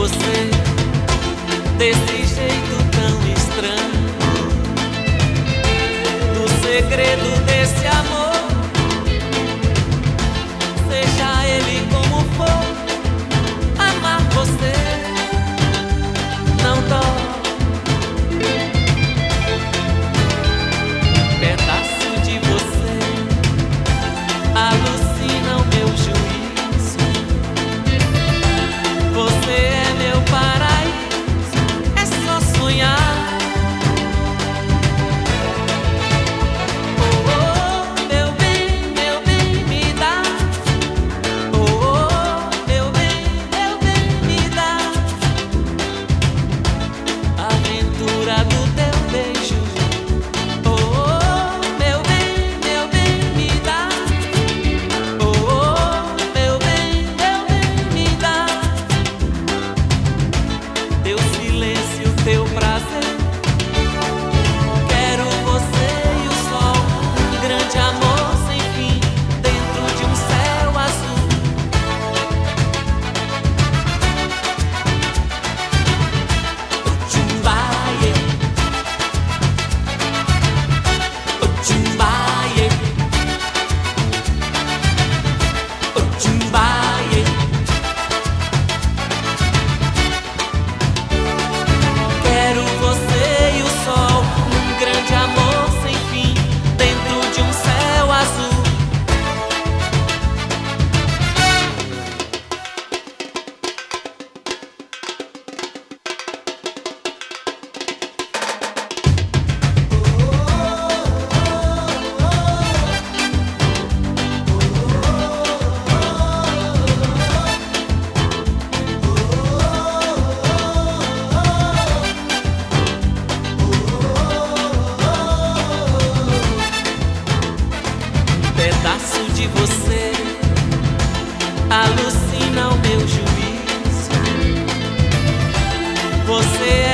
você desse jeito tão estranho, do segredo desse amor, seja ele como for, amar você não dói. Pedaço de você alucina o meu juízo. Você é meu paraíso, é só sonhar. Oh, oh, meu bem, me dá. Oh, oh, meu bem, me dá. A aventura do teu beijo. Oh, oh, meu bem, me dá. Oh, oh, meu bem, me dá. Teu silêncio, teu prazer. Quero você e o sol, um grande amor sem fim, dentro de um céu azul. Chumbaie, chumbaie, chumbaie. Quero você e o sol, um grande amor sem fim, dentro de um céu azul. Pedaço de você alucina o meu juízo. Você